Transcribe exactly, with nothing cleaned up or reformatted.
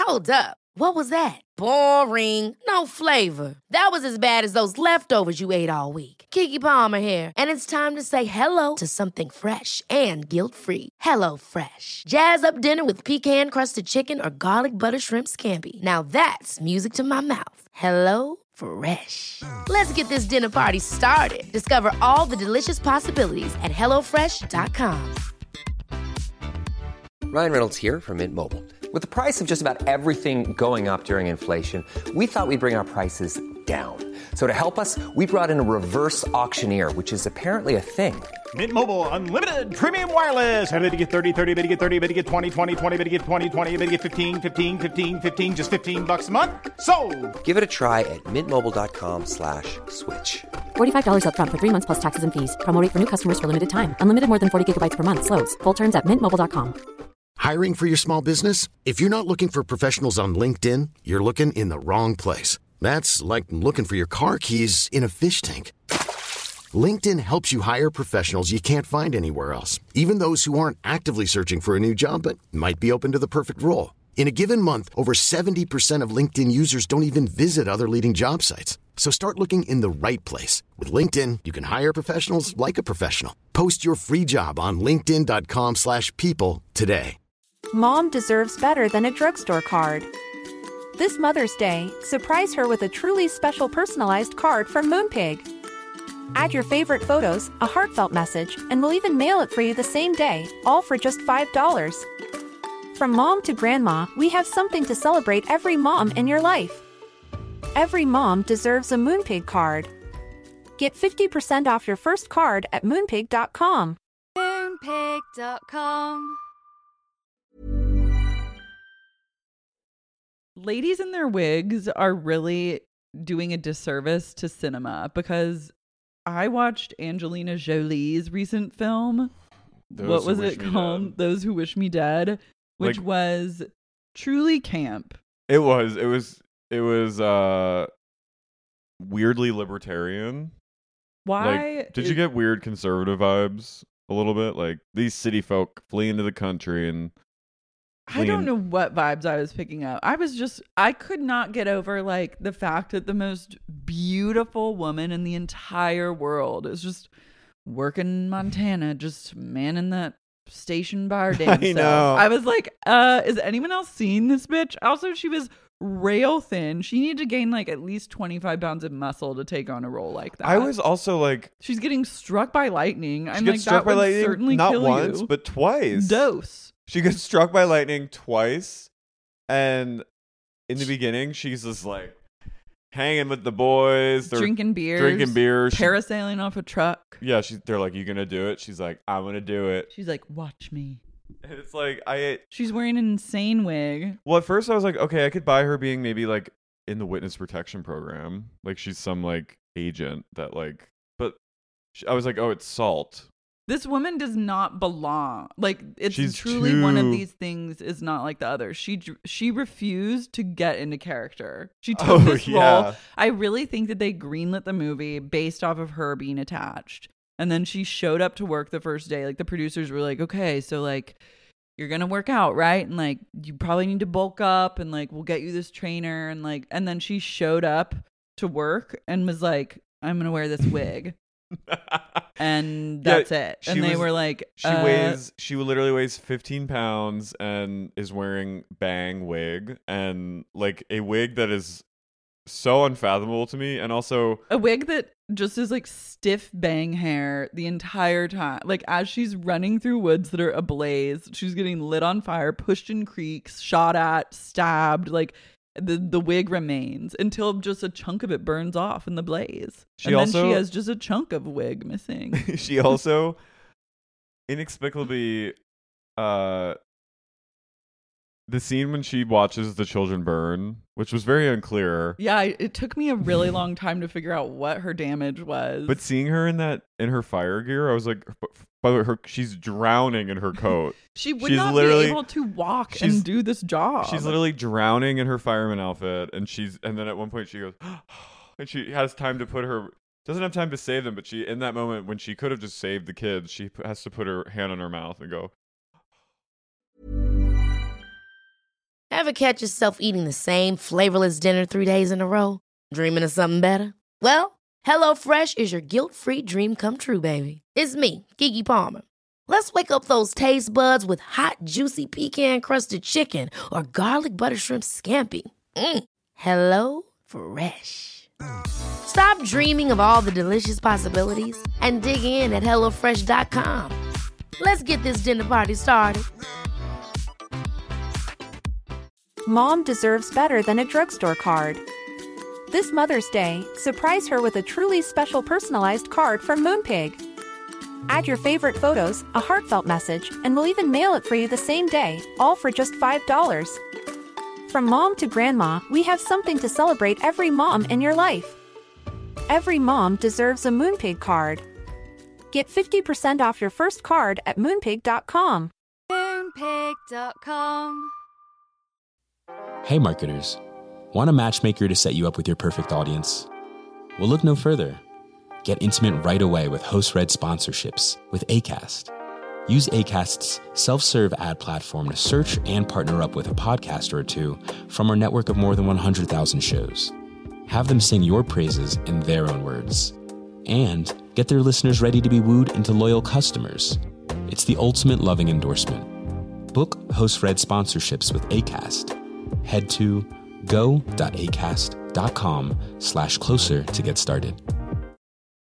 Hold up. What was that? Boring. No flavor. That was as bad as those leftovers you ate all week. Keke Palmer here, and it's time to say hello to something fresh and guilt-free. Hello Fresh. Jazz up dinner with pecan-crusted chicken or garlic butter shrimp scampi. Now that's music to my mouth. Hello Fresh. Let's get this dinner party started. Discover all the delicious possibilities at hello fresh dot com. Ryan Reynolds here from Mint Mobile. With the price of just about everything going up during inflation, we thought we'd bring our prices down. So to help us, we brought in a reverse auctioneer, which is apparently a thing. Mint Mobile Unlimited Premium Wireless. How to get thirty, thirty, how to get thirty, how to get twenty, twenty, twenty, how to get twenty, twenty, how to get fifteen, fifteen, fifteen, fifteen, just fifteen bucks a month? Sold! Give it a try at mintmobile.com slash switch. forty-five dollars up front for three months plus taxes and fees. Promo rate for new customers for limited time. Unlimited more than forty gigabytes per month. Slows full terms at mint mobile dot com. Hiring for your small business? If you're not looking for professionals on LinkedIn, you're looking in the wrong place. That's like looking for your car keys in a fish tank. LinkedIn helps you hire professionals you can't find anywhere else, even those who aren't actively searching for a new job but might be open to the perfect role. In a given month, over seventy percent of LinkedIn users don't even visit other leading job sites. So start looking in the right place. With LinkedIn, you can hire professionals like a professional. Post your free job on linkedin.com slash people today. Mom deserves better than a drugstore card. This Mother's Day, surprise her with a truly special personalized card from Moonpig. Add your favorite photos, a heartfelt message, and we'll even mail it for you the same day, all for just five dollars. From mom to grandma, we have something to celebrate every mom in your life. Every mom deserves a Moonpig card. Get fifty percent off your first card at moonpig dot com. moonpig dot com. Ladies in their wigs are really doing a disservice to cinema, because I watched Angelina Jolie's recent film. Those what was Who it Wish Me called? Dead. Those Who Wish Me Dead, which Like- was truly camp. It was. It was. It was uh, weirdly libertarian. Why? Like, did is- you get weird conservative vibes a little bit? Like these city folk fleeing to the country and. I don't fleeing- know what vibes I was picking up. I was just, I could not get over like the fact that the most beautiful woman in the entire world is just working in Montana, just manning that station bar damn I self. know. I was like, uh, is anyone else seen this bitch? Also, she was rail thin. She needed to gain like at least twenty-five pounds of muscle to take on a role like that. I was also like, She's getting struck by lightning. she I'm gets like, struck that by would lightning certainly not kill once you. but twice. Dose. She gets struck by lightning twice, and in the beginning, she's just like hanging with the boys, they're Drinking beers. drinking beer. She- Parasailing off a truck. yeah, she's. They're like, "You gonna do it?" She's like, "I'm gonna do it." She's like, watch me. And it's like I. She's wearing an insane wig. Well, at first I was like, okay, I could buy her being maybe like in the witness protection program, like she's some like agent that like. But she, I was like, oh, it's Salt. This woman does not belong. Like, it's She's truly one of too- these things is not like the other. She she refused to get into character. She took Oh, this yeah. role. I really think that they greenlit the movie based off of her being attached. And then she showed up to work the first day. Like, the producers were like, okay, so like, you're going to work out, right? And like, you probably need to bulk up, and like, we'll get you this trainer. And like, and then she showed up to work and was like, I'm going to wear this wig. And that's Yeah, it. she And they was- were like, She uh, weighs. She literally weighs fifteen pounds and is wearing bang wig and like a wig that is so unfathomable to me, and also a wig that just is like stiff bang hair the entire time. Like, as she's running through woods that are ablaze, she's getting lit on fire, pushed in creeks, shot at, stabbed. Like, the the wig remains until just a chunk of it burns off in the blaze. She and also- then she has just a chunk of wig missing. she also inexplicably uh the scene when she watches the children burn, which was very unclear. Yeah, I- it took me a really long time to figure out what her damage was. But seeing her in that in her fire gear, I was like, by the way, her she's drowning in her coat. she would she's not be literally- able to walk she's- and do this job. She's literally drowning in her fireman outfit, and she's and then at one point she goes, and she has time to put her doesn't have time to save them, but she in that moment when she could have just saved the kids, she p- has to put her hand on her mouth and go. Ever catch yourself eating the same flavorless dinner three days in a row? Dreaming of something better? Well, HelloFresh is your guilt-free dream come true, baby. It's me, Keke Palmer. Let's wake up those taste buds with hot, juicy pecan-crusted chicken or garlic butter shrimp scampi. Mm. Hello Fresh. Stop dreaming of all the delicious possibilities and dig in at hello fresh dot com. Let's get this dinner party started. Mom deserves better than a drugstore card. This Mother's Day, surprise her with a truly special personalized card from Moonpig. Add your favorite photos, a heartfelt message, and we'll even mail it for you the same day, all for just five dollars. From mom to grandma, we have something to celebrate every mom in your life. Every mom deserves a Moonpig card. Get fifty percent off your first card at moonpig dot com. Moonpig dot com. Hey marketers, want a matchmaker to set you up with your perfect audience? Well, look no further. Get intimate right away with host-read sponsorships with Acast. Use Acast's self-serve ad platform to search and partner up with a podcaster or two from our network of more than one hundred thousand shows. Have them sing your praises in their own words. And get their listeners ready to be wooed into loyal customers. It's the ultimate loving endorsement. Book host-read sponsorships with Acast. Head to go.acast.com slash closer to get started.